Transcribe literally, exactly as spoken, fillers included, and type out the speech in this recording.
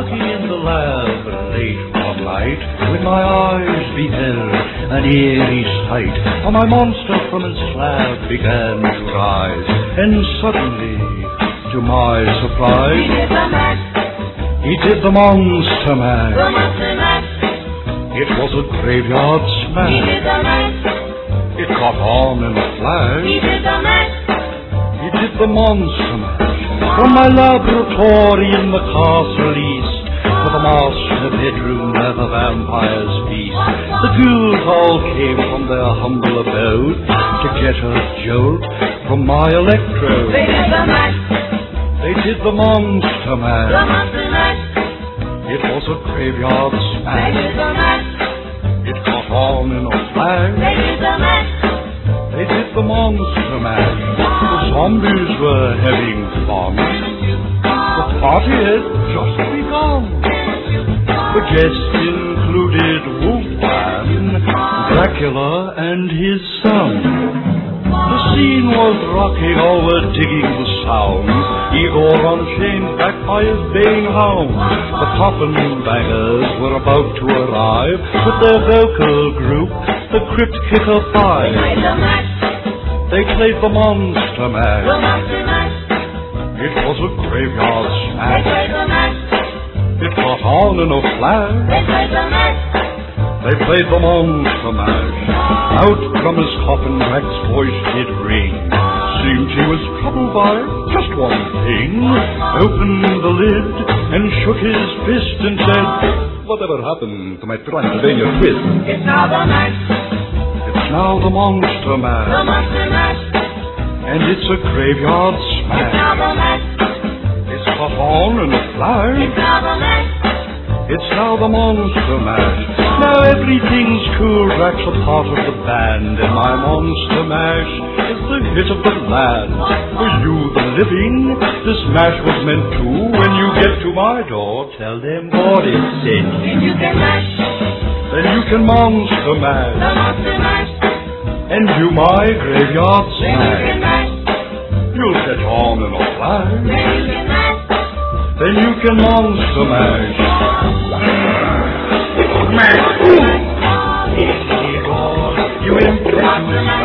working in the lab late one night, when my eyes beheld an eerie sight, for my monster from his slab began to rise, and suddenly, to my surprise, He did the mash. he did the monster mash. The monster mash. It was a graveyard He smash. did the mash. It caught on in a flash. He did the mash. He did the monster mash. From my laboratory in the castle east to the master bedroom where the vampires feast, the ghouls all came from their humble abode to get a jolt from my electrode. They did the mash. They did the monster The mash. monster mash. It was a graveyard They smash. did the mash. It caught on in a flash. They did the mash. They did the monster mash. The zombies were having fun. The party had just begun. The guests included Wolfman, Dracula, and his son. The scene was rocking, all were digging the sounds. Igor on chains, backed by his baying hounds. The coffin bangers were about to arrive with their vocal group, the Crypt Kicker They Five. played the mash. They played the monster The mash. monster mash. It was a graveyard They smash. played the mash. It caught on in a flash. They played the mash. They played the monster mash. Out from his coffin, Drac's voice did ring. Seemed he was troubled by just one thing. Opened the lid and shook his fist and said, "Whatever happened to my Transylvania twist? It's now the mash. It's now the monster The mash, monster mash. and it's a graveyard It's smash. now the mash. It's caught on in a flash. It's now the mash. It's now the monster mash. Now everything's cool. Drac's a part of the band, and my monster mash is the hit of the land. For you, the living, this mash was meant to. When you get to my door, tell them what it said. If you can mash. Then you can monster The mash monster mash. and do my graveyard Then you can smash. mash. You'll catch on in a flash. Then you can mash. Then you can monster mash. Mash. You impress me.